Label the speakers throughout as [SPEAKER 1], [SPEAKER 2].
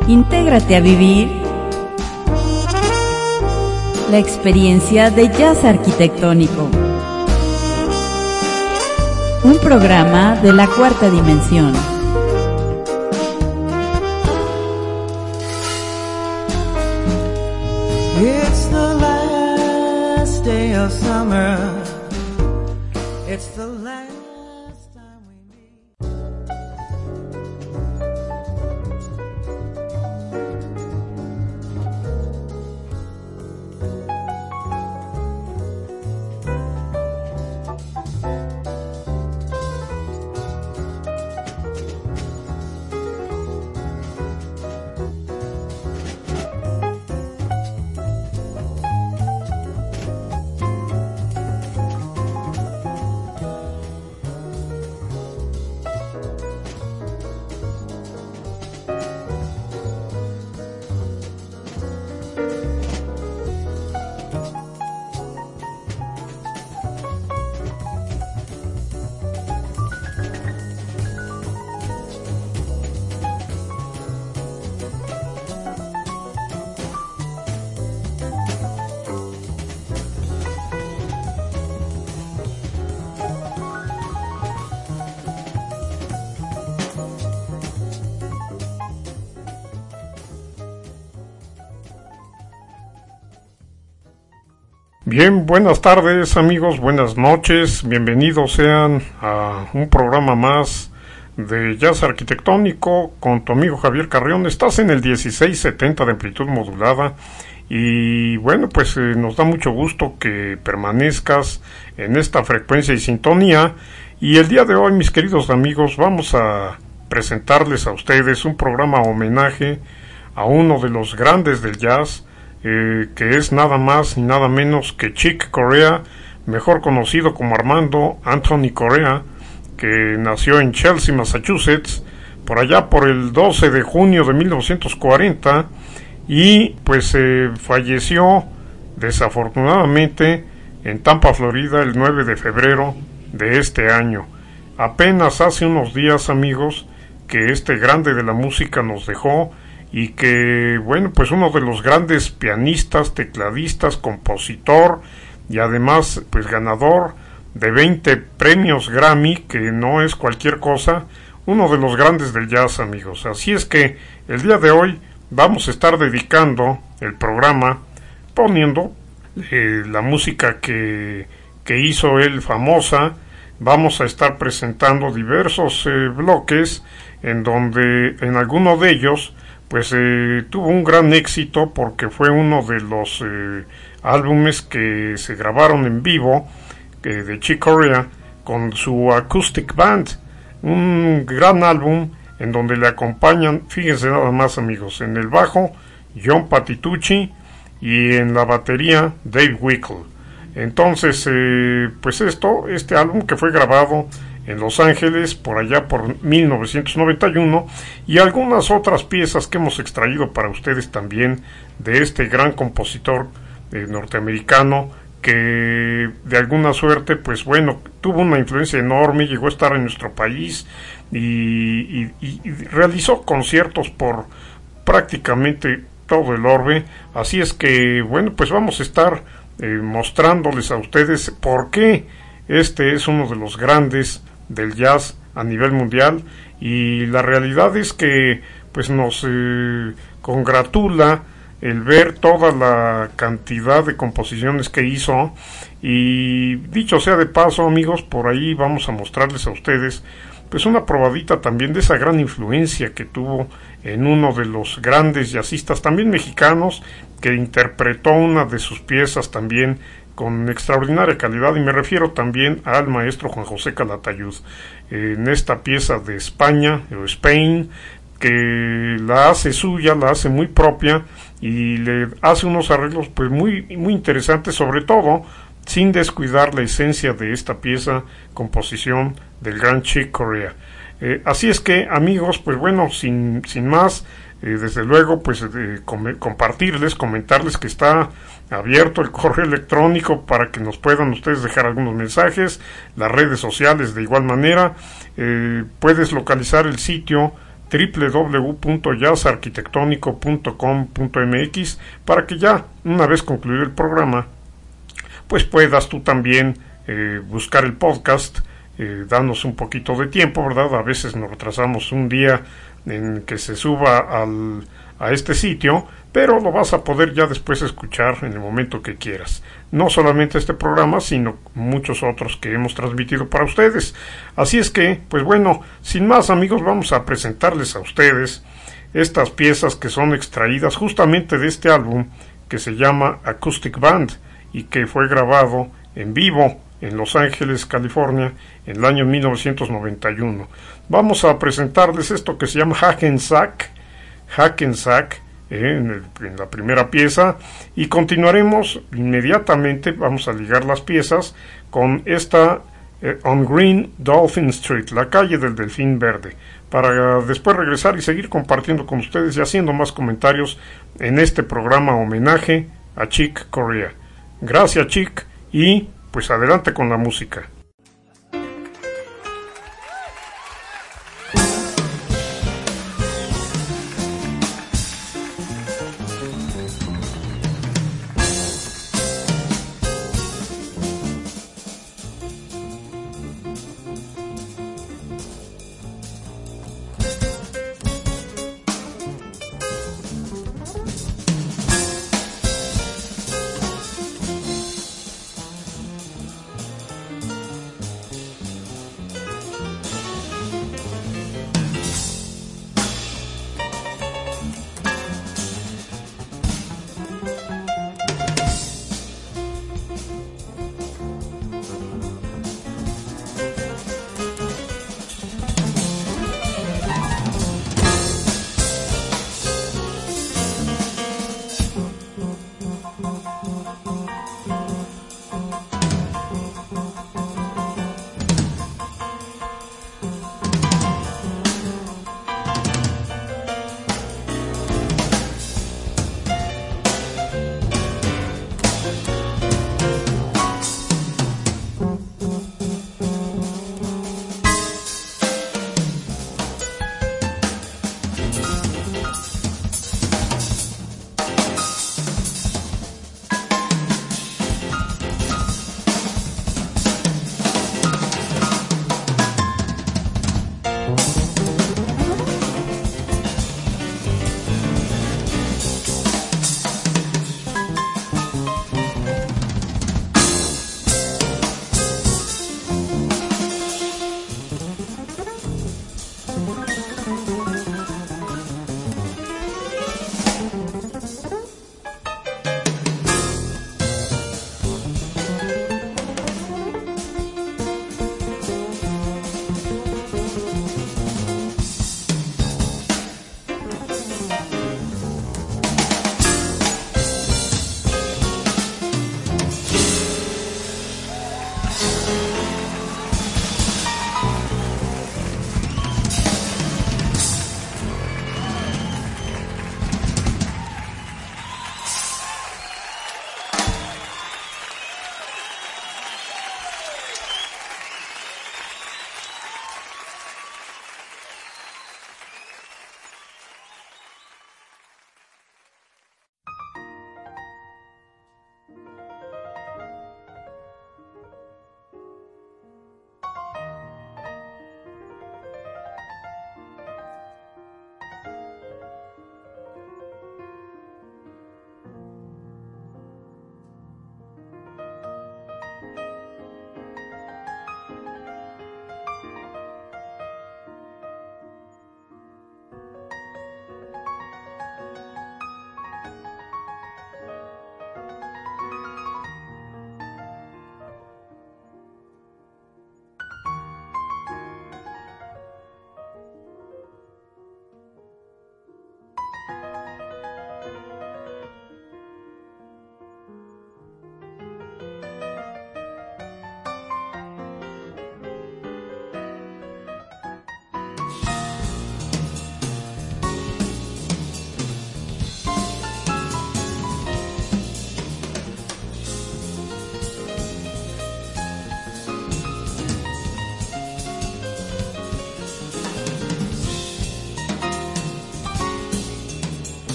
[SPEAKER 1] Intégrate a vivir la experiencia de jazz arquitectónico. Un programa de la cuarta dimensión.
[SPEAKER 2] It's the last day of summer. It's the last time we meet.
[SPEAKER 3] Bien, buenas tardes amigos, buenas noches, bienvenidos sean a un programa más de jazz arquitectónico con tu amigo Javier Carrión. Estás en el 1670 de amplitud modulada y bueno, pues nos da mucho gusto que permanezcas en esta frecuencia y sintonía. Y el día de hoy, mis queridos amigos, vamos a presentarles a ustedes un programa homenaje a uno de los grandes del jazz, que es nada más ni nada menos que Chick Corea, mejor conocido como Armando Anthony Corea, que nació en Chelsea, Massachusetts, por allá por el 12 de junio de 1940 y pues falleció desafortunadamente en Tampa, Florida, el 9 de febrero de este año. Apenas hace unos días, amigos, que este grande de la música nos dejó, y que, bueno, pues uno de los grandes pianistas, tecladistas, compositor y además, pues ganador de 20 premios Grammy, que no es cualquier cosa, uno de los grandes del jazz, amigos. Así es que el día de hoy vamos a estar dedicando el programa poniendo la música que hizo él famosa. Vamos a estar presentando diversos bloques en donde en alguno de ellos pues tuvo un gran éxito porque fue uno de los álbumes que se grabaron en vivo de Chick Corea con su Acoustic Band, un gran álbum en donde le acompañan, fíjense nada más amigos, en el bajo John Patitucci y en la batería Dave Weckl. Entonces pues este álbum que fue grabado en Los Ángeles por allá por 1991 y algunas otras piezas que hemos extraído para ustedes también de este gran compositor norteamericano que de alguna suerte pues bueno tuvo una influencia enorme, llegó a estar en nuestro país y realizó conciertos por prácticamente todo el orbe. Así es que bueno, pues vamos a estar mostrándoles a ustedes por qué este es uno de los grandes del jazz a nivel mundial, y la realidad es que pues nos congratula el ver toda la cantidad de composiciones que hizo. Y dicho sea de paso, amigos, por ahí vamos a mostrarles a ustedes pues una probadita también de esa gran influencia que tuvo en uno de los grandes jazzistas también mexicanos, que interpretó una de sus piezas también con extraordinaria calidad, y me refiero también al maestro Juan José Calatayud, en esta pieza de España, o Spain, que la hace suya, la hace muy propia, y le hace unos arreglos pues muy, muy interesantes, sobre todo sin descuidar la esencia de esta pieza, composición del gran Chick Corea. Así es que, amigos, pues bueno, sin más, desde luego, pues compartirles, comentarles que está abierto el correo electrónico para que nos puedan ustedes dejar algunos mensajes, las redes sociales de igual manera. Puedes localizar el sitio www.jazzarquitectónico.com.mx, para que ya, una vez concluido el programa, pues puedas tú también buscar el podcast, danos un poquito de tiempo, ¿verdad? A veces nos retrasamos un día en que se suba a este sitio, pero lo vas a poder ya después escuchar en el momento que quieras. No solamente este programa, sino muchos otros que hemos transmitido para ustedes. Así es que, pues bueno, sin más, amigos, vamos a presentarles a ustedes estas piezas que son extraídas justamente de este álbum que se llama Acoustic Band y que fue grabado en vivo en Los Ángeles, California, en el año 1991. Vamos a presentarles esto que se llama Hackensack, en la primera pieza, y continuaremos inmediatamente. Vamos a ligar las piezas con esta On Green Dolphin Street, la calle del Delfín Verde, para después regresar y seguir compartiendo con ustedes y haciendo más comentarios en este programa homenaje a Chick Corea. Gracias, Chick, y pues adelante con la música.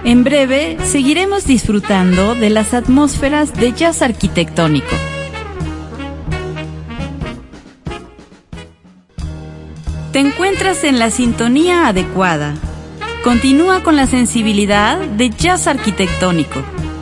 [SPEAKER 1] En breve seguiremos disfrutando de las atmósferas de jazz arquitectónico. Te encuentras en la sintonía adecuada. Continúa con la sensibilidad de jazz arquitectónico.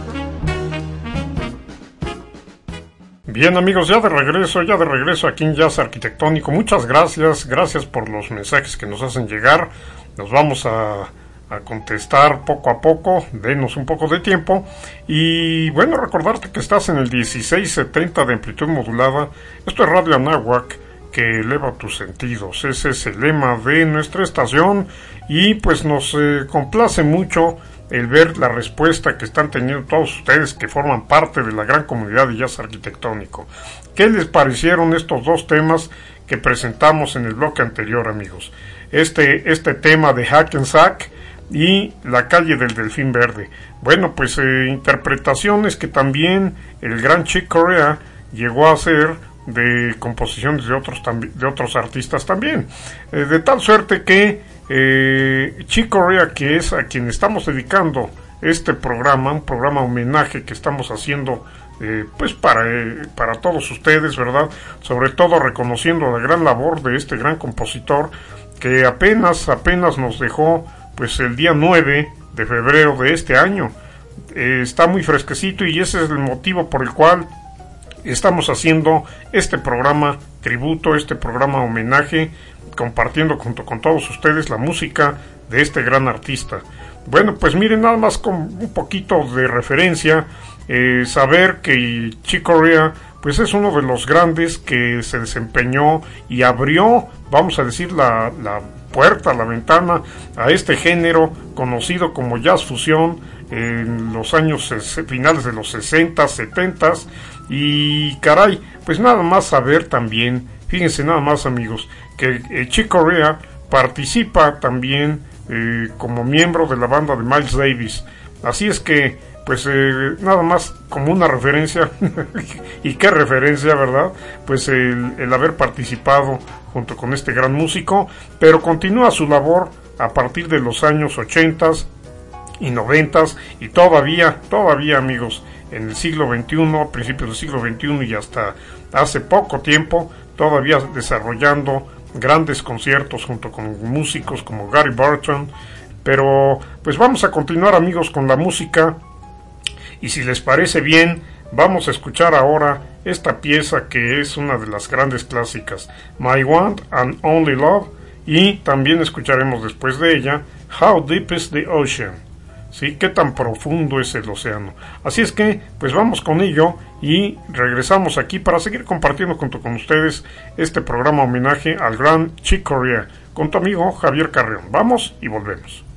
[SPEAKER 3] Bien amigos, ya de regreso aquí en Jazz Arquitectónico. Muchas gracias por los mensajes que nos hacen llegar. Nos vamos a contestar poco a poco, denos un poco de tiempo. Y bueno, recordarte que estás en el 1670 de amplitud modulada. Esto es Radio Anáhuac, que eleva tus sentidos. Ese es el lema de nuestra estación y pues nos complace mucho el ver la respuesta que están teniendo todos ustedes que forman parte de la gran comunidad de jazz arquitectónico. ¿Qué les parecieron estos dos temas que presentamos en el bloque anterior, amigos? Este tema de Hackensack y La calle del Delfín Verde. Bueno, pues interpretaciones que también el gran Chick Corea llegó a hacer de composiciones de otros artistas también, de tal suerte que Chick Corea, que es a quien estamos dedicando este programa, un programa homenaje que estamos haciendo pues para todos ustedes, ¿verdad? Sobre todo reconociendo la gran labor de este gran compositor que apenas nos dejó pues el día 9 de febrero de este año. Está muy fresquecito y ese es el motivo por el cual estamos haciendo este programa tributo, este programa homenaje, compartiendo junto con todos ustedes la música de este gran artista. Bueno, pues miren, nada más con un poquito de referencia, saber que Chick Corea pues es uno de los grandes que se desempeñó y abrió, vamos a decir, la puerta, la ventana a este género conocido como jazz fusión en los años finales de los 60, 70 y caray, pues nada más saber también, fíjense nada más amigos, que Chick Corea participa también como miembro de la banda de Miles Davis. Así es que pues nada más como una referencia y qué referencia, ¿verdad? Pues el haber participado junto con este gran músico, pero continúa su labor a partir de los años 80 y 90 y todavía amigos, en el siglo XXI, a principios del siglo XXI y hasta hace poco tiempo, todavía desarrollando grandes conciertos junto con músicos como Gary Burton. Pero pues vamos a continuar amigos con la música y si les parece bien vamos a escuchar ahora esta pieza que es una de las grandes clásicas, My One and Only Love, y también escucharemos después de ella How Deep is the Ocean. ¿Sí? ¿Qué tan profundo es el océano? Así es que, pues vamos con ello y regresamos aquí para seguir compartiendo junto con ustedes este programa homenaje al gran Chick Corea con tu amigo Javier Carrión. Vamos y volvemos.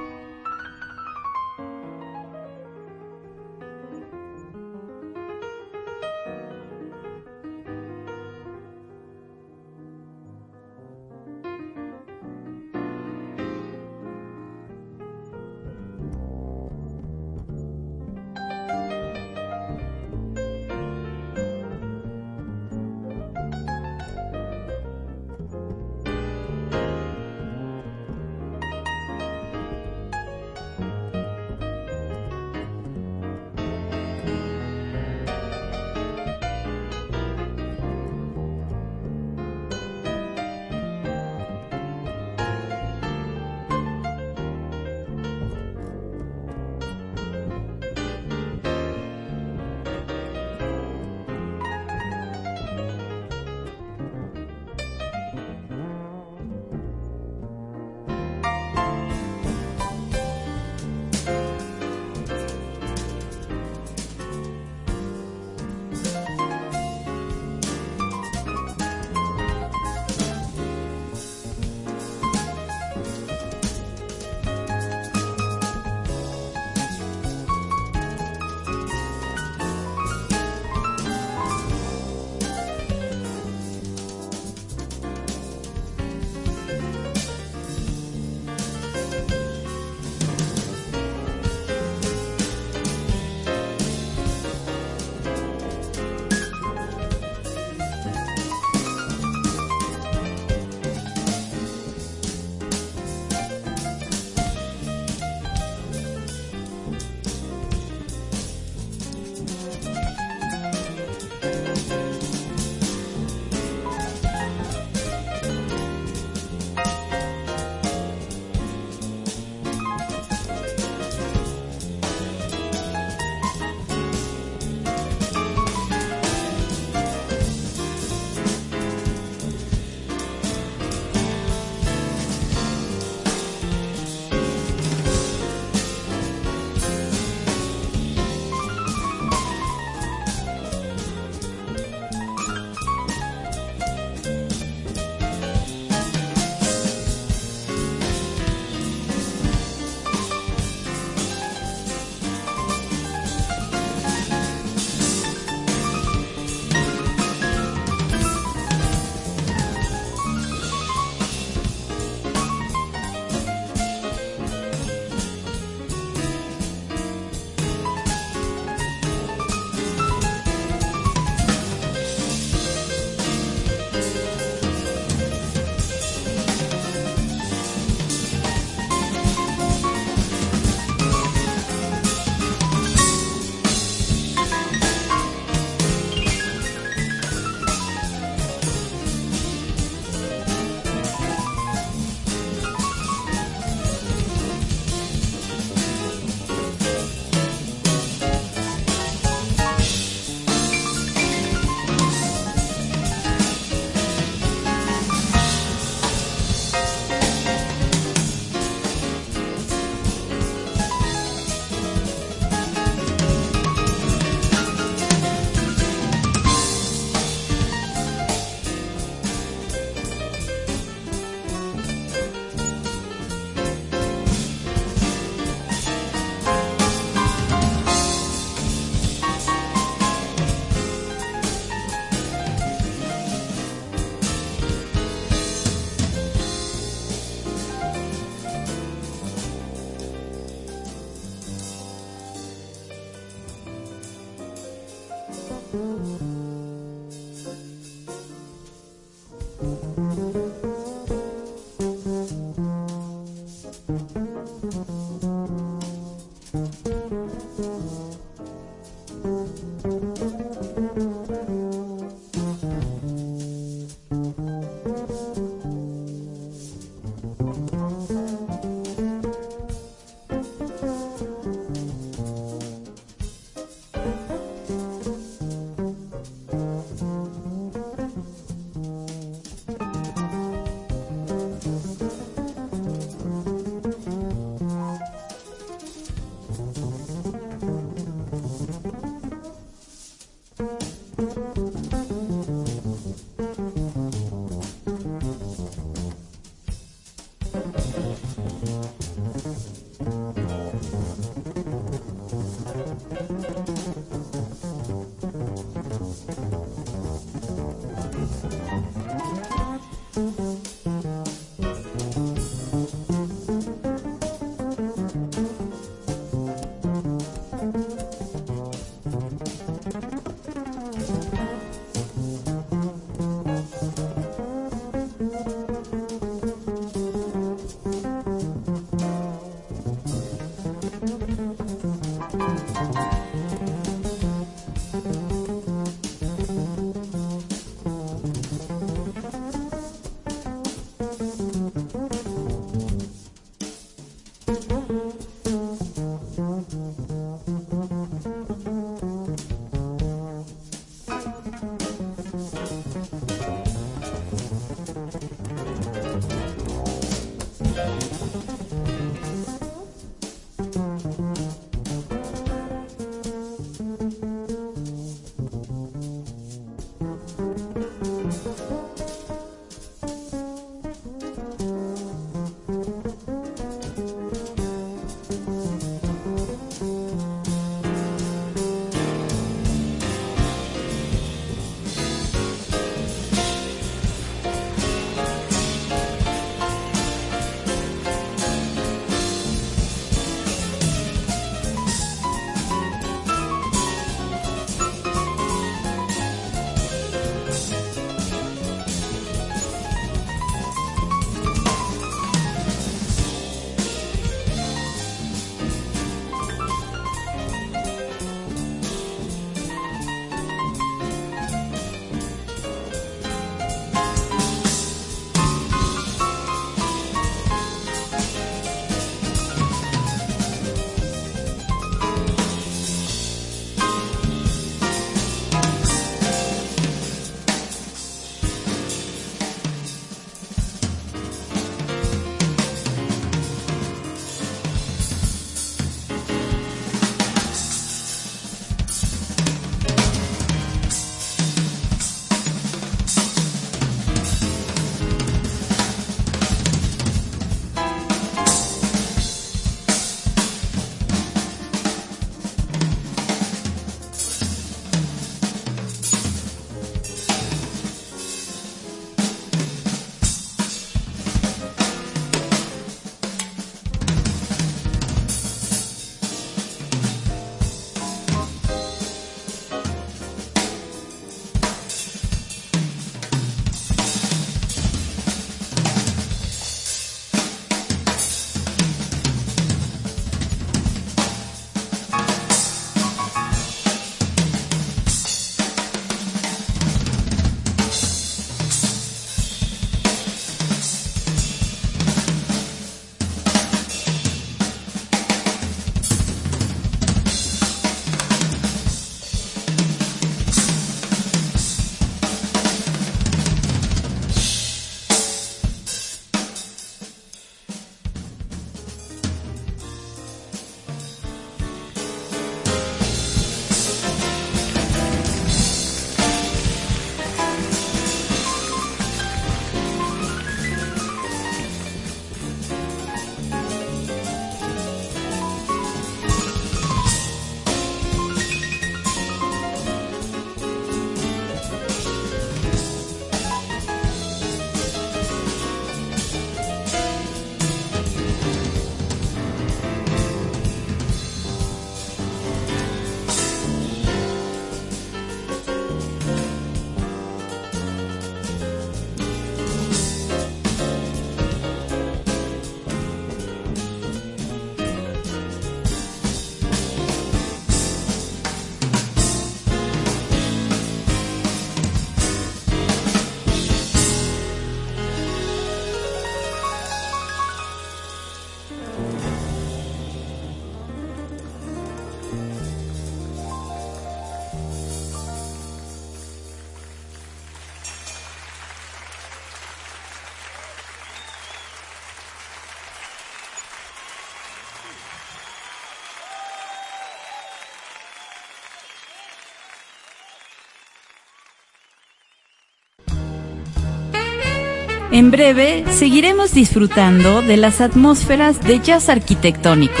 [SPEAKER 1] En breve seguiremos disfrutando de las atmósferas de jazz arquitectónico.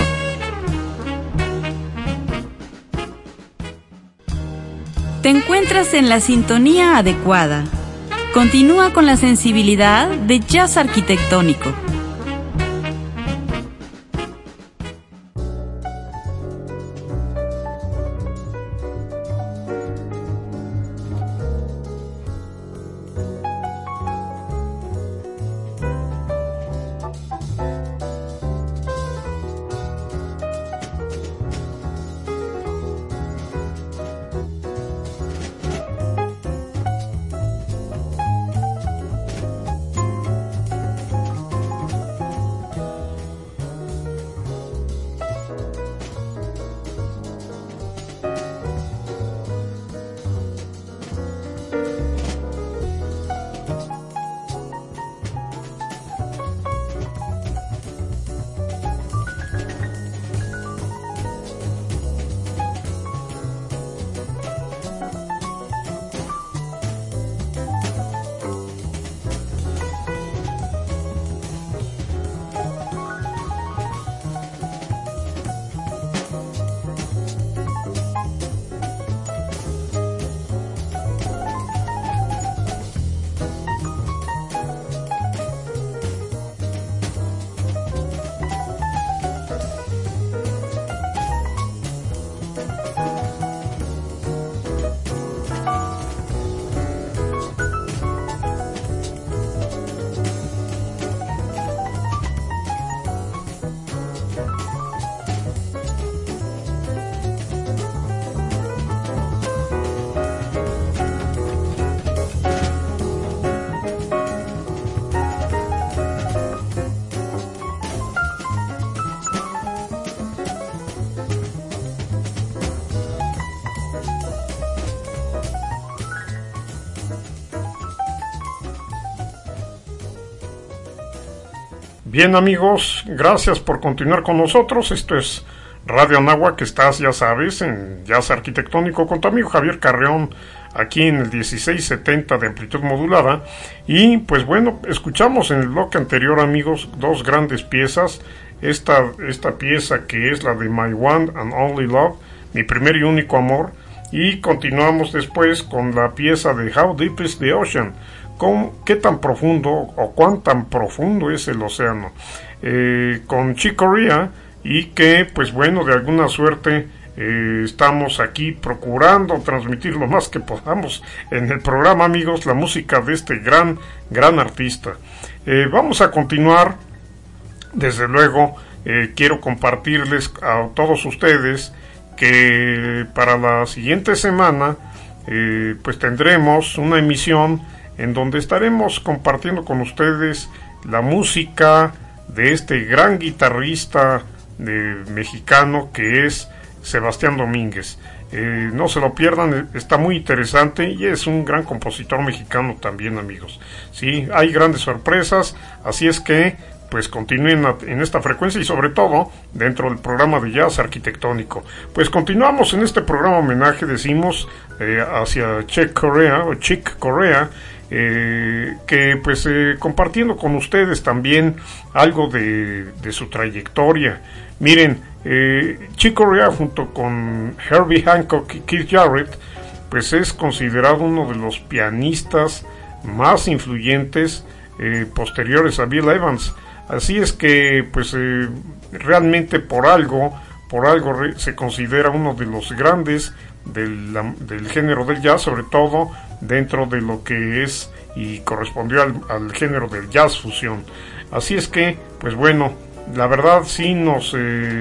[SPEAKER 1] Te encuentras en la sintonía adecuada. Continúa con la sensibilidad de jazz arquitectónico.
[SPEAKER 3] Bien amigos, gracias por continuar con nosotros. Esto es Radio Anáhuac, que estás, ya sabes, en Jazz Arquitectónico con tu amigo Javier Carrión, aquí en el 1670 de amplitud modulada. Y pues bueno, escuchamos en el bloque anterior, amigos, dos grandes piezas. Esta pieza que es la de My One and Only Love, mi primer y único amor. Y continuamos después con la pieza de How Deep is the Ocean, qué tan profundo o cuán tan profundo es el océano, con Chick Corea, y que pues bueno, de alguna suerte estamos aquí procurando transmitir lo más que podamos en el programa, amigos, la música de este gran artista. Vamos a continuar. Desde luego quiero compartirles a todos ustedes que para la siguiente semana pues tendremos una emisión en donde estaremos compartiendo con ustedes la música de este gran guitarrista mexicano que es Sebastián Domínguez. No se lo pierdan, está muy interesante y es un gran compositor mexicano también, amigos. Sí, hay grandes sorpresas, así es que pues continúen en esta frecuencia y sobre todo dentro del programa de Jazz Arquitectónico. Pues continuamos en este programa homenaje, decimos, hacia Chick Corea, que pues compartiendo con ustedes también algo de su trayectoria. Miren, Chick Corea junto con Herbie Hancock y Keith Jarrett pues es considerado uno de los pianistas más influyentes posteriores a Bill Evans. Así es que pues realmente por algo se considera uno de los grandes del género del jazz, sobre todo dentro de lo que es y correspondió al género del jazz fusión. Así es que pues bueno, la verdad sí nos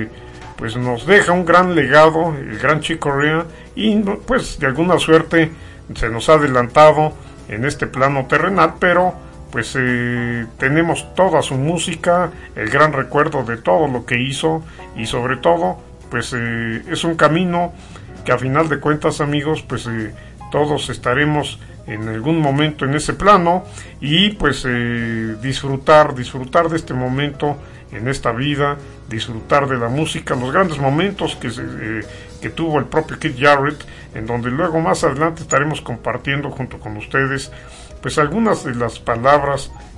[SPEAKER 3] deja un gran legado el gran Chick Corea, y pues de alguna suerte se nos ha adelantado en este plano terrenal, pero pues tenemos toda su música, el gran recuerdo de todo lo que hizo, y sobre todo pues es un camino que a final de cuentas, amigos, pues todos estaremos en algún momento en ese plano, y pues disfrutar de este momento en esta vida, disfrutar de la música, los grandes momentos que tuvo el propio Keith Jarrett, en donde luego más adelante estaremos compartiendo junto con ustedes pues algunas de las palabras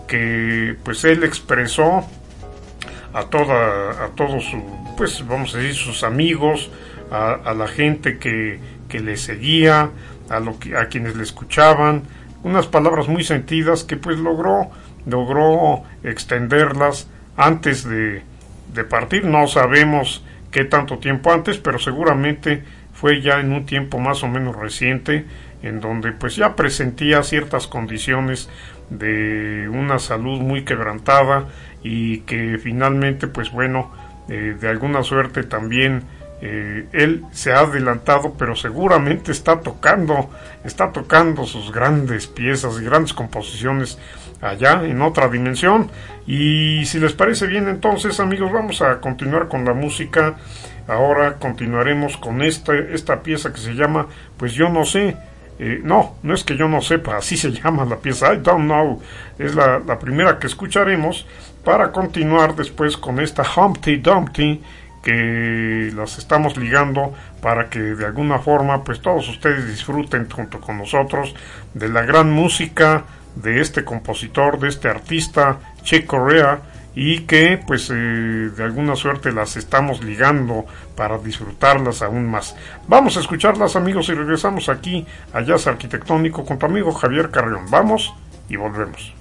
[SPEAKER 3] que pues él expresó a todos pues vamos a decir sus amigos, a la gente que le seguía, a quienes le escuchaban, unas palabras muy sentidas que pues logró extenderlas antes de partir. No sabemos qué tanto tiempo antes, pero seguramente fue ya en un tiempo más o menos reciente, en donde pues ya presentía ciertas condiciones de una salud muy quebrantada y que finalmente pues bueno, de alguna suerte también él se ha adelantado, pero seguramente está tocando sus grandes piezas y grandes composiciones allá en otra dimensión. Y si les parece bien, entonces amigos, vamos a continuar con la música. Ahora continuaremos con esta pieza que se llama pues Yo no sé. No es que yo no sepa, así se llama la pieza, I don't know. Es la primera que escucharemos, para continuar después con esta Humpty Dumpty, que las estamos ligando para que de alguna forma pues todos ustedes disfruten junto con nosotros de la gran música de este compositor, de este artista Chick Corea, y que pues de alguna suerte las estamos ligando para disfrutarlas aún más. Vamos a escucharlas amigos y regresamos aquí a Jazz Arquitectónico con tu amigo Javier Carrión. Vamos y volvemos.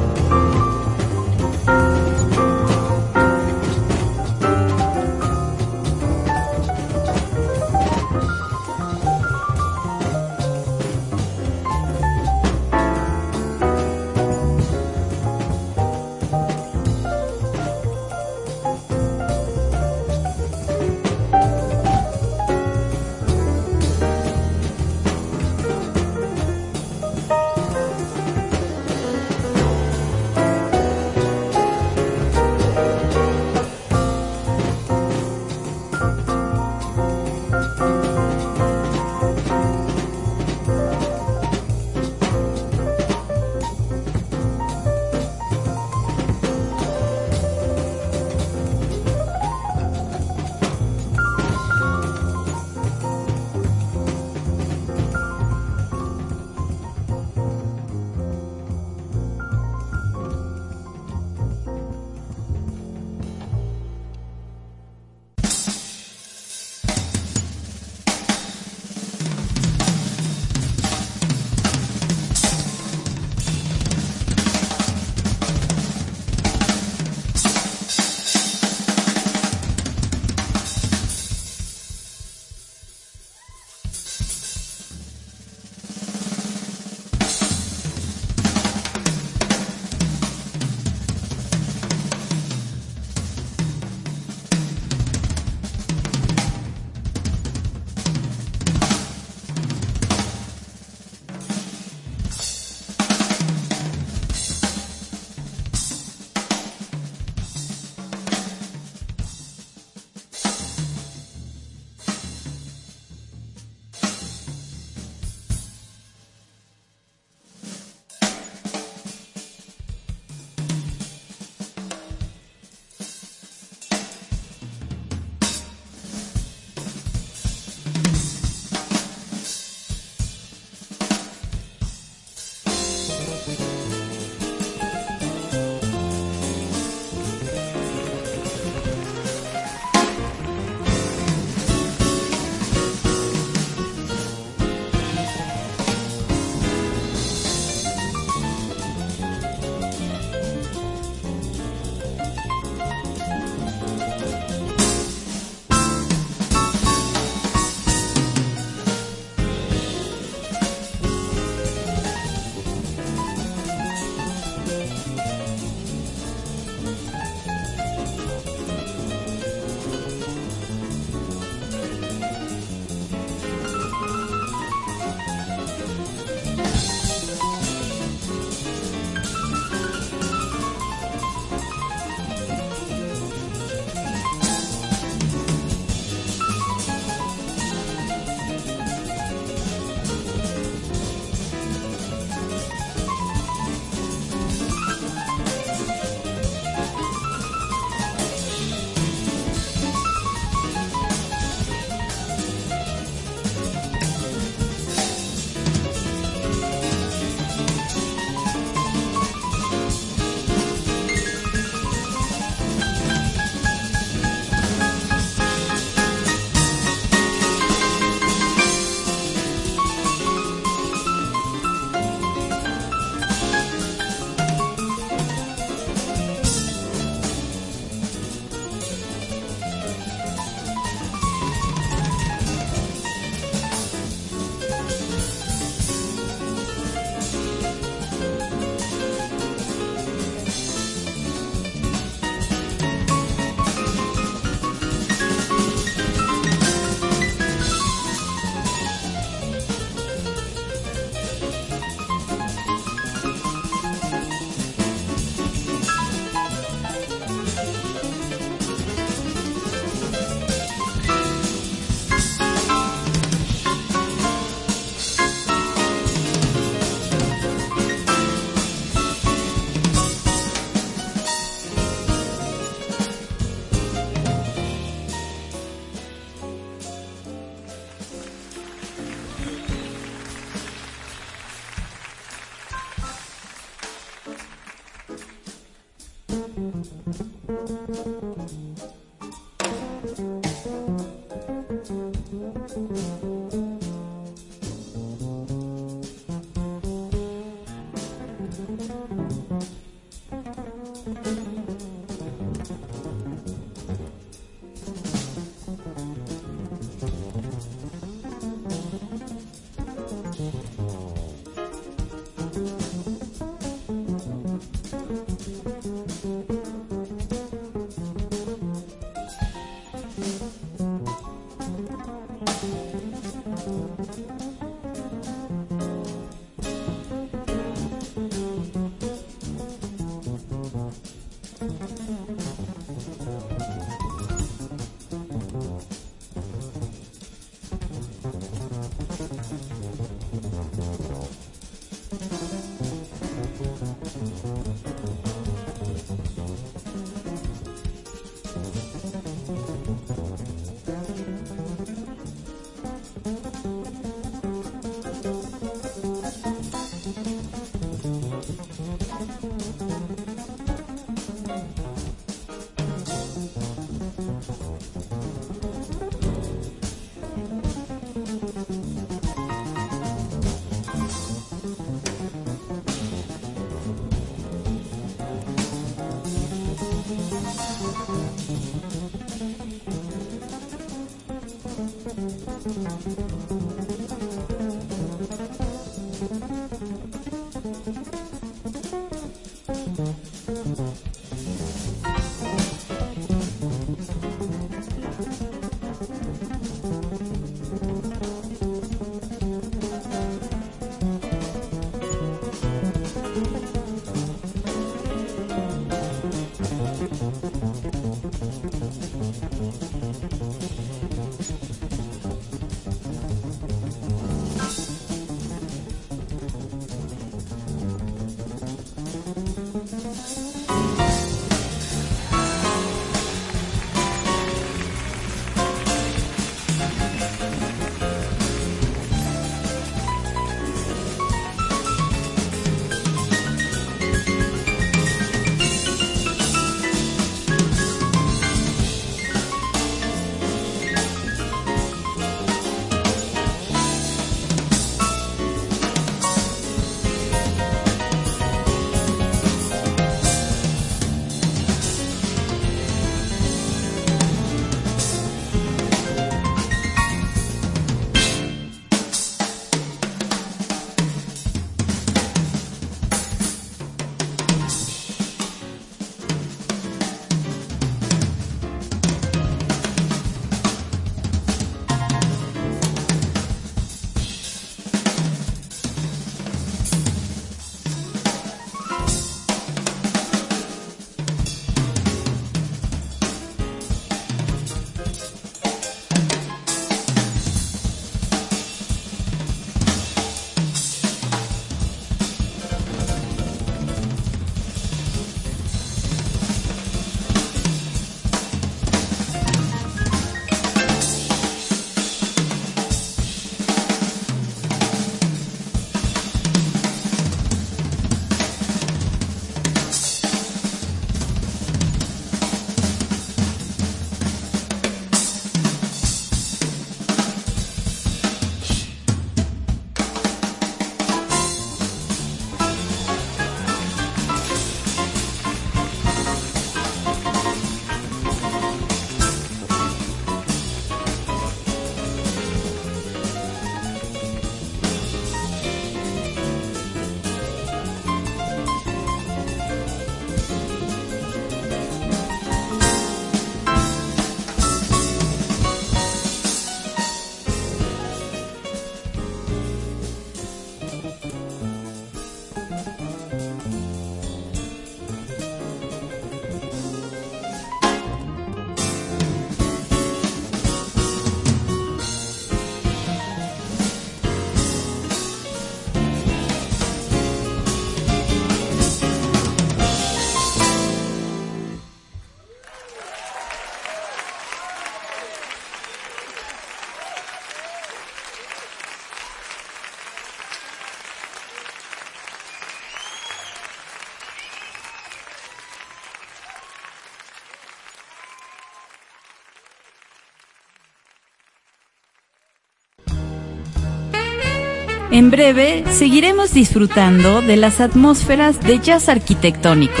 [SPEAKER 1] En breve seguiremos disfrutando de las atmósferas de jazz arquitectónico.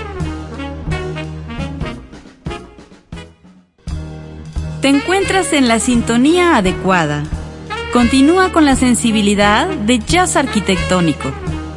[SPEAKER 1] Te encuentras en la sintonía adecuada. Continúa con la sensibilidad de jazz arquitectónico.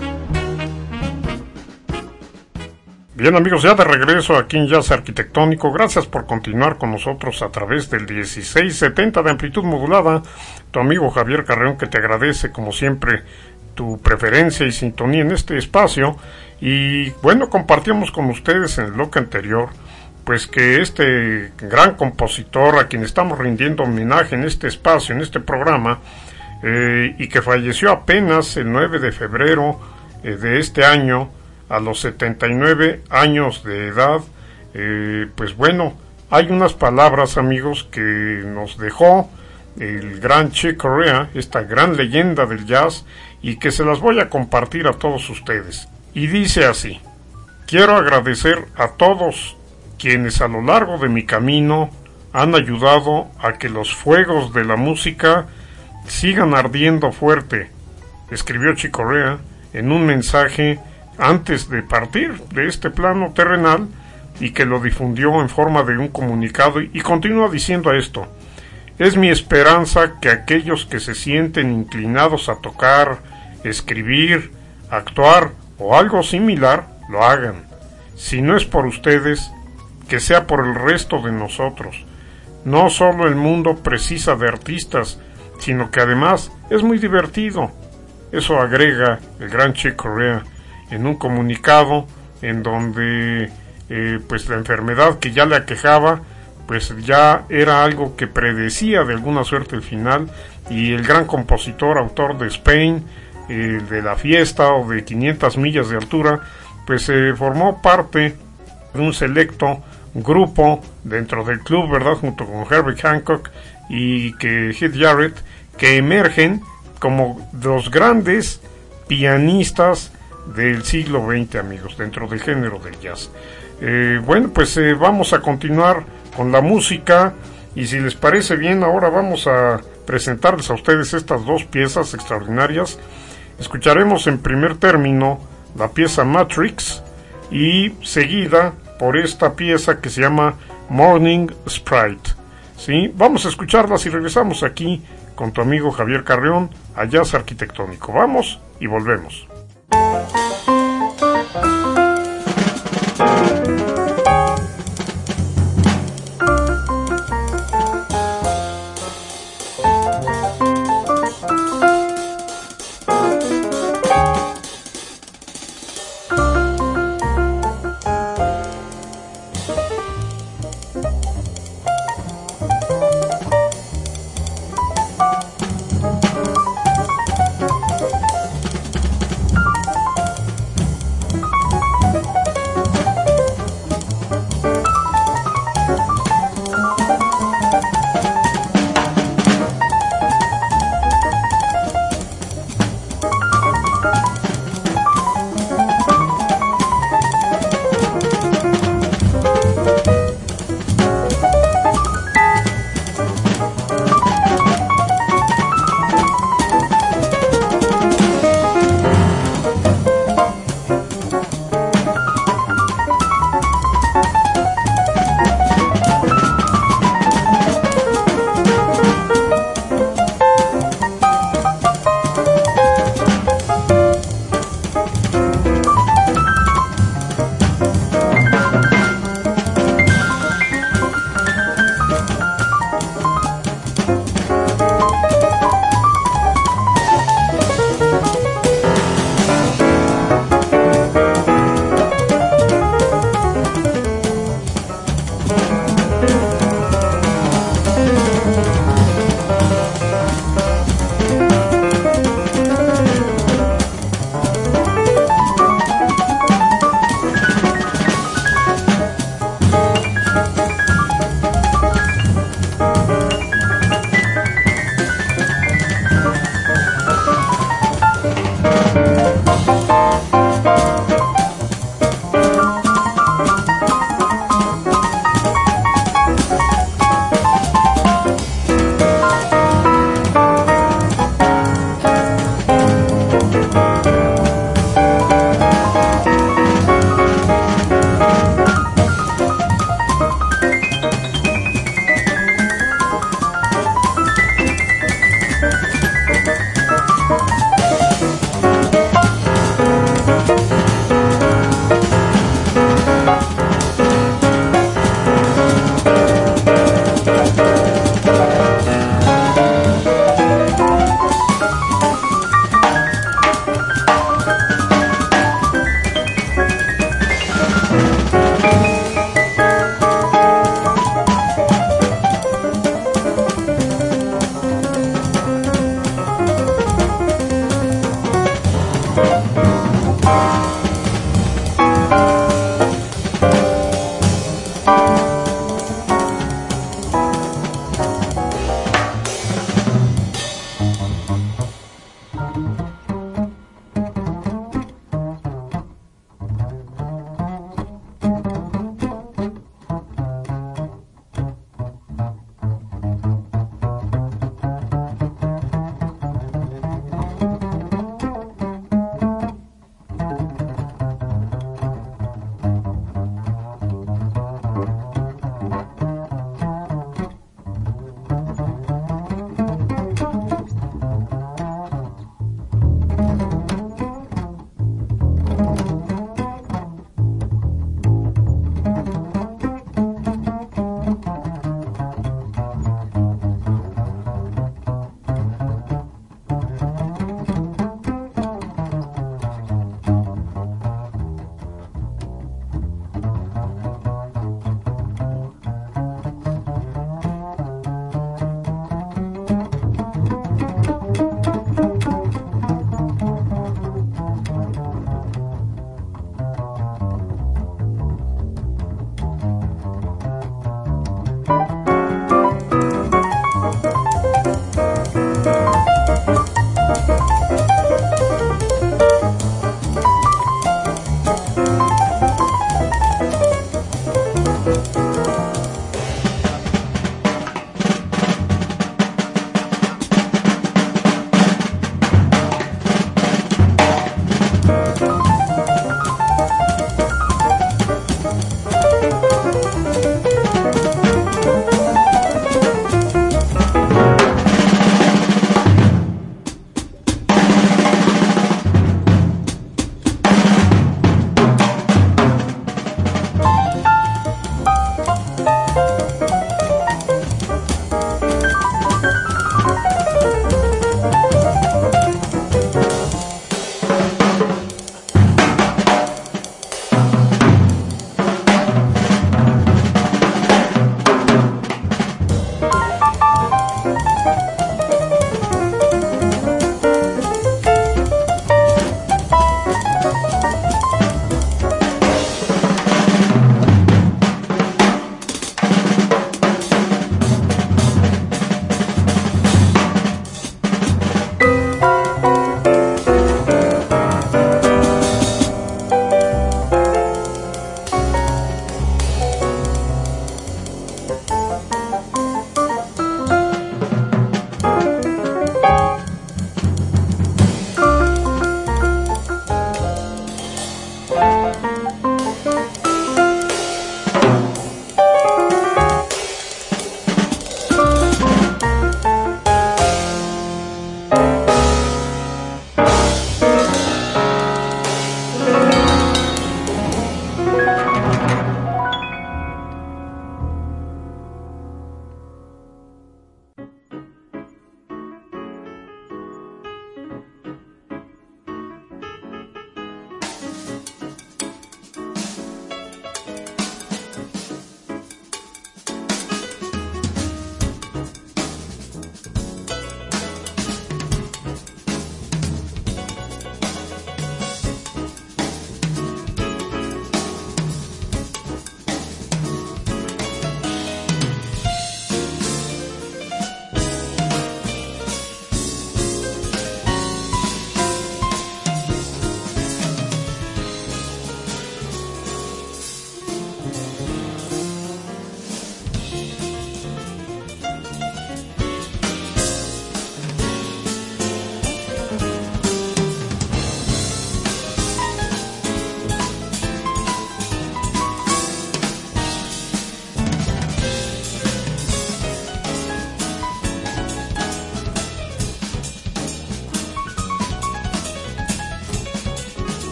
[SPEAKER 3] Bien amigos, ya de regreso aquí en Jazz Arquitectónico. Gracias por continuar con nosotros a través del 1670 de amplitud modulada. Tu amigo Javier Carreón, que te agradece como siempre tu preferencia y sintonía en este espacio. Y bueno, compartimos con ustedes en el bloque anterior pues que este gran compositor a quien estamos rindiendo homenaje en este espacio, en este programa, y que falleció apenas el 9 de febrero de este año, a los 79 años de edad. Pues bueno, hay unas palabras, amigos, que nos dejó el gran Chick Corea, esta gran leyenda del jazz, y que se las voy a compartir a todos ustedes. Y dice así: quiero agradecer a todos quienes a lo largo de mi camino han ayudado a que los fuegos de la música sigan ardiendo fuerte, escribió Chick Corea en un mensaje antes de partir de este plano terrenal, y que lo difundió en forma de un comunicado, y continúa diciendo esto: es mi esperanza que aquellos que se sienten inclinados a tocar, escribir, actuar o algo similar, lo hagan. Si no es por ustedes, que sea por el resto de nosotros. No solo el mundo precisa de artistas, sino que además es muy divertido. Eso agrega el gran Chick Corea en un comunicado en donde pues la enfermedad que ya le aquejaba pues ya era algo que predecía de alguna suerte el final, y el gran compositor, autor de Spain, de La Fiesta o de 500 millas de altura, pues formó parte de un selecto grupo dentro del club, ¿verdad?, junto con Herbie Hancock y Keith Jarrett, que emergen como los grandes pianistas del siglo XX, amigos, dentro del género del jazz. Bueno, pues vamos a continuar con la música, y si les parece bien, ahora vamos a presentarles a ustedes estas dos piezas extraordinarias. Escucharemos en primer término la pieza Matrix, y seguida por esta pieza que se llama Morning Sprite. ¿Sí? Vamos a escucharlas y regresamos aquí con tu amigo Javier Carreón a Jazz Arquitectónico. Vamos y volvemos.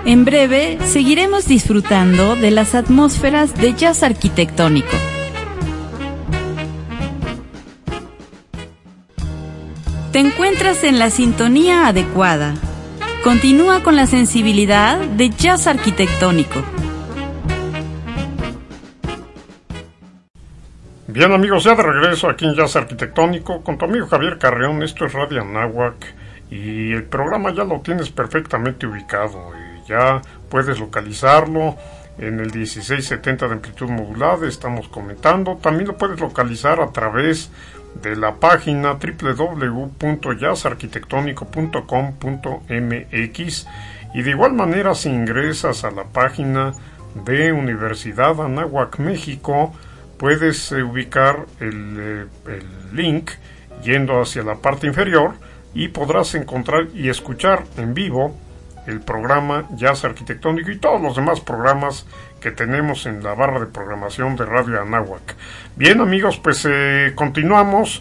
[SPEAKER 1] En breve seguiremos disfrutando de las atmósferas de jazz arquitectónico. Te encuentras en la sintonía adecuada. Continúa con la sensibilidad de jazz arquitectónico.
[SPEAKER 3] Bien amigos, ya de regreso aquí en Jazz Arquitectónico con tu amigo Javier Carrión. Esto es Radio Anáhuac y el programa ya lo tienes perfectamente ubicado. Ya puedes localizarlo en el 1670 de amplitud modulada, estamos comentando. También lo puedes localizar a través de la página www.jazzarquitectónico.com.mx y de igual manera si ingresas a la página de Universidad Anáhuac México, puedes ubicar el link yendo hacia la parte inferior y podrás encontrar y escuchar en vivo el programa Jazz Arquitectónico y todos los demás programas que tenemos en la barra de programación de Radio Anáhuac. Bien amigos, pues continuamos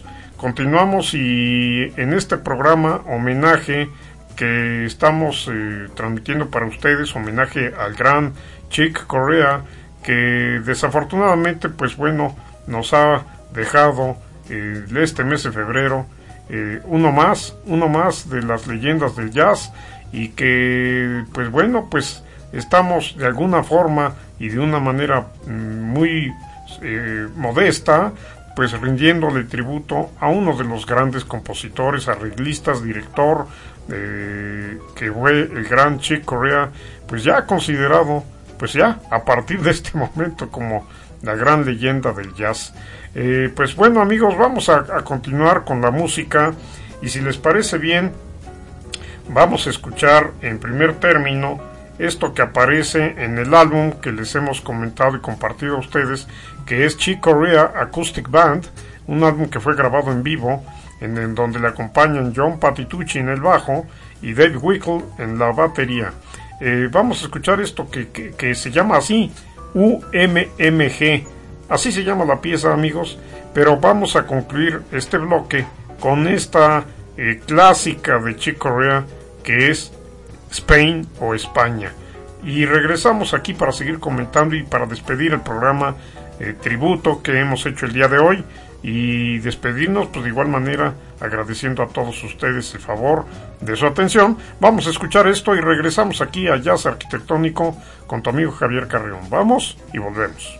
[SPEAKER 3] y en este programa homenaje que estamos transmitiendo para ustedes, homenaje al gran Chick Corea, que desafortunadamente pues bueno nos ha dejado este mes de febrero uno más de las leyendas del jazz, y que pues bueno pues estamos de alguna forma y de una manera muy modesta pues rindiéndole tributo a uno de los grandes compositores, arreglistas, director, que fue el gran Chick Corea, pues ya considerado pues ya a partir de este momento como la gran leyenda del jazz. Pues bueno amigos, vamos a continuar con la música y si les parece bien vamos a escuchar en primer término esto que aparece en el álbum que les hemos comentado y compartido a ustedes, que es Chick Corea Acoustic Band, un álbum que fue grabado en vivo, en donde le acompañan John Patitucci en el bajo y Dave Wickle en la batería. Vamos a escuchar esto que se llama así, UMMG, así se llama la pieza amigos, pero vamos a concluir este bloque con esta clásica de Chick Corea, que es Spain o España, y regresamos aquí para seguir comentando y para despedir el programa tributo que hemos hecho el día de hoy y despedirnos pues de igual manera agradeciendo a todos ustedes el favor de su atención. Vamos a escuchar esto y regresamos aquí a Jazz Arquitectónico con tu amigo Javier Carrión. Vamos y volvemos.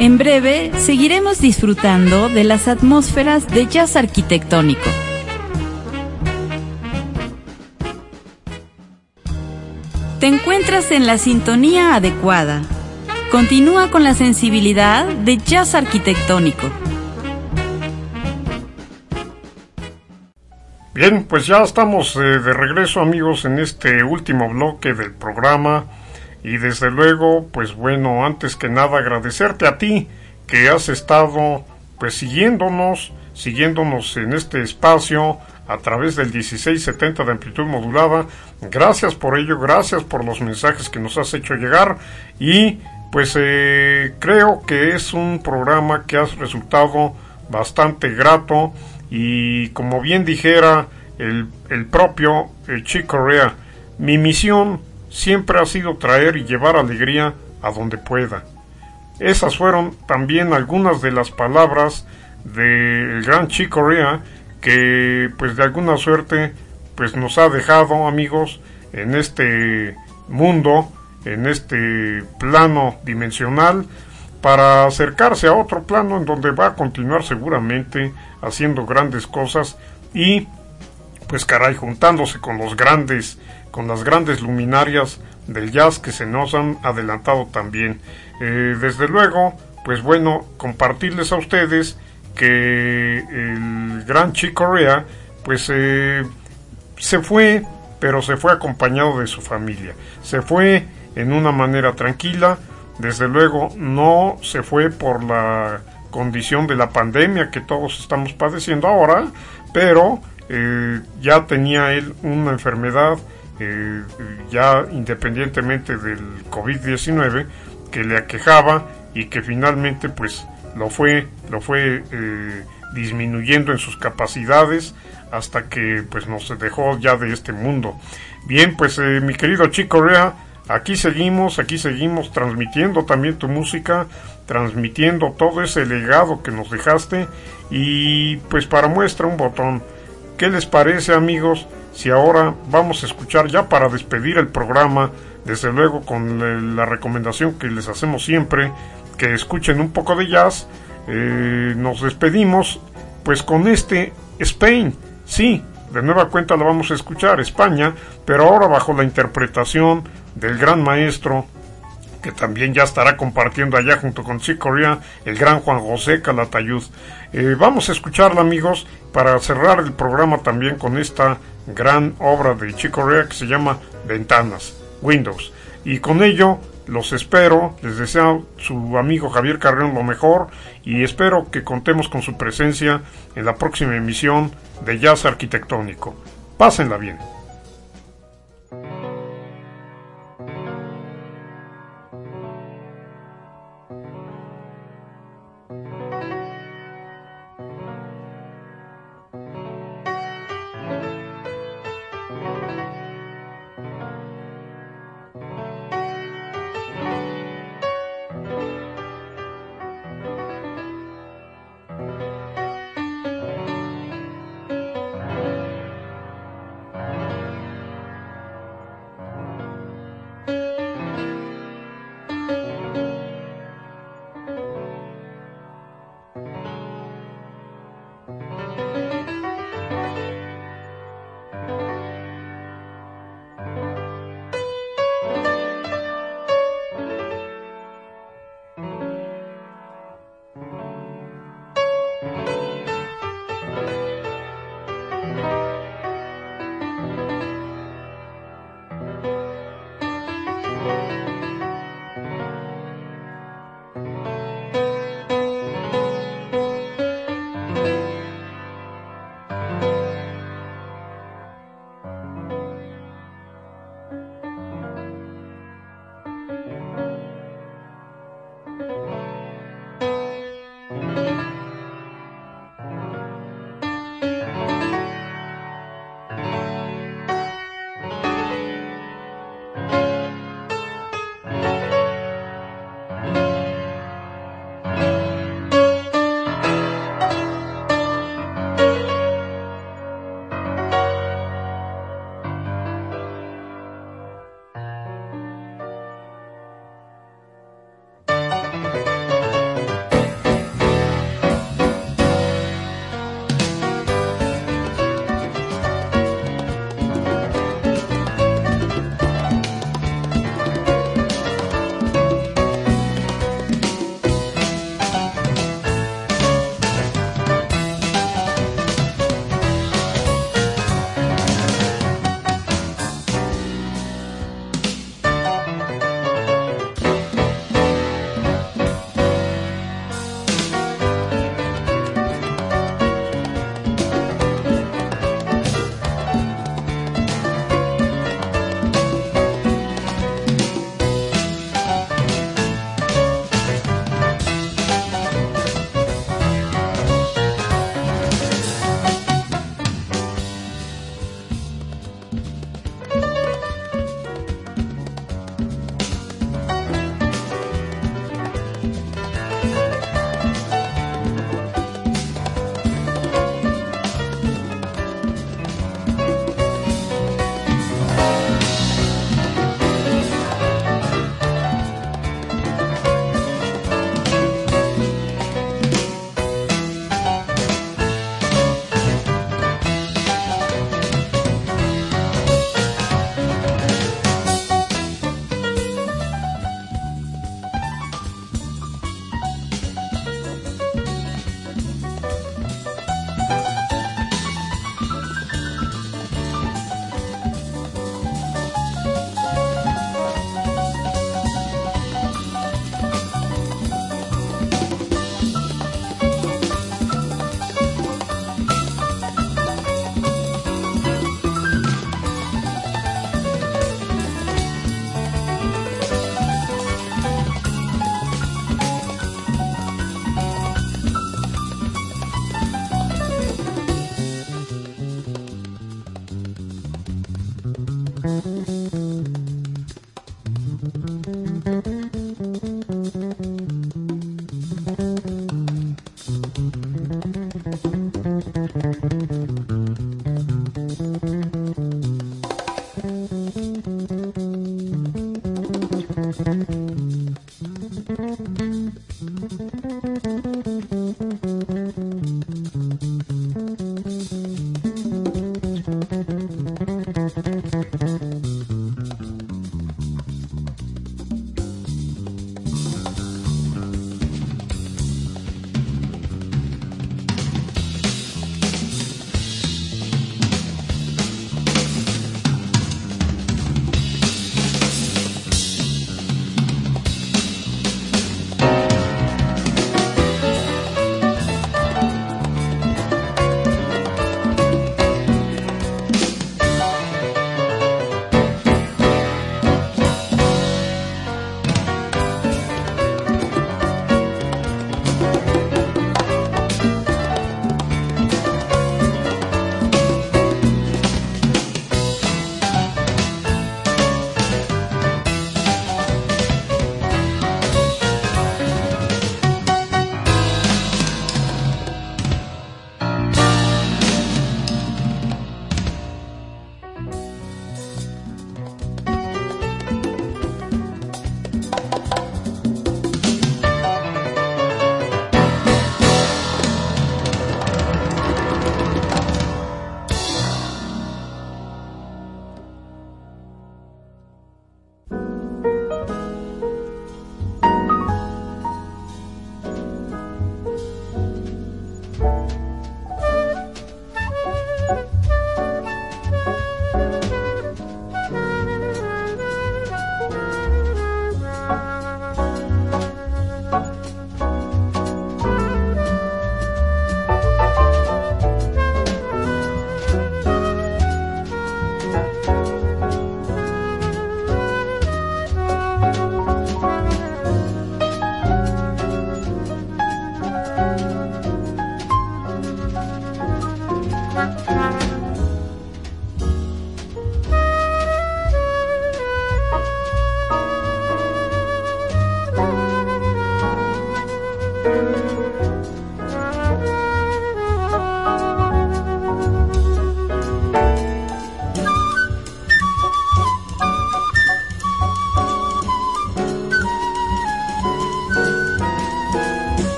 [SPEAKER 1] En breve seguiremos disfrutando de las atmósferas de jazz arquitectónico. Te encuentras en la sintonía adecuada. Continúa con la sensibilidad de jazz arquitectónico.
[SPEAKER 3] Bien, pues ya estamos de regreso, amigos, en este último bloque del programa. Y desde luego, pues bueno, antes que nada agradecerte a ti que has estado pues siguiéndonos en este espacio a través del 1670 de amplitud modulada. Gracias por ello, gracias por los mensajes que nos has hecho llegar y pues creo que es un programa que ha resultado bastante grato y como bien dijera el propio Chick Corea, mi misión siempre ha sido traer y llevar alegría a donde pueda. Esas fueron también algunas de las palabras del gran Chick Corea que pues de alguna suerte pues nos ha dejado, amigos, en este mundo, en este plano dimensional, para acercarse a otro plano en donde va a continuar seguramente haciendo grandes cosas y pues caray, juntándose con las grandes luminarias del jazz que se nos han adelantado también. Desde luego, pues bueno, compartirles a ustedes que el gran Chick Corea pues se fue, pero se fue acompañado de su familia. Se fue en una manera tranquila, desde luego no se fue por la condición de la pandemia que todos estamos padeciendo ahora, pero ya tenía él una enfermedad ya independientemente del COVID-19 que le aquejaba y que finalmente pues lo fue disminuyendo en sus capacidades hasta que pues nos dejó ya de este mundo. Bien, pues mi querido Chick Corea, aquí seguimos transmitiendo también tu música, transmitiendo todo ese legado que nos dejaste y pues para muestra un botón. ¿Qué les parece, amigos, si ahora vamos a escuchar ya para despedir el programa, desde luego con la recomendación que les hacemos siempre, que escuchen un poco de jazz? Nos despedimos pues con este Spain, sí, de nueva cuenta la vamos a escuchar, España, pero ahora bajo la interpretación del gran maestro que también ya estará compartiendo allá junto con Chick Corea, el gran Juan José Calatayud. Vamos a escucharla, amigos, para cerrar el programa también con esta gran obra de Chick Corea que se llama Ventanas, Windows. Y con ello los espero, les deseo su amigo Javier Carrión lo mejor y espero que contemos con su presencia en la próxima emisión de Jazz Arquitectónico. Pásenla bien.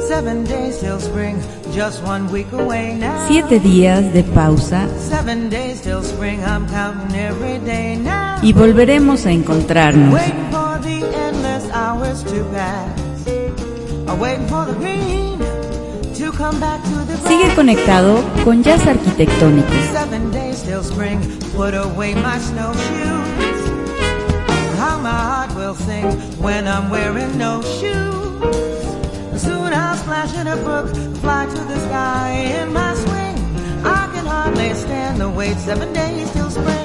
[SPEAKER 2] 7 days till spring, just 1 week away now.
[SPEAKER 1] 7 días de pausa
[SPEAKER 2] 7 days till spring, I'm counting every day now.
[SPEAKER 1] y volveremos a encontrarnos.
[SPEAKER 2] Waiting for the endless hours to pass. I'm waiting for the green to come back to the grass.
[SPEAKER 1] Sigue conectado con Jazz Arquitectónico.
[SPEAKER 2] 7 days till spring, put away my snowshoes. How my heart will sing when I'm wearing no shoes. Soon I'll splash in a brook, fly to the sky in my swing. I can hardly stand the wait, 7 days till spring.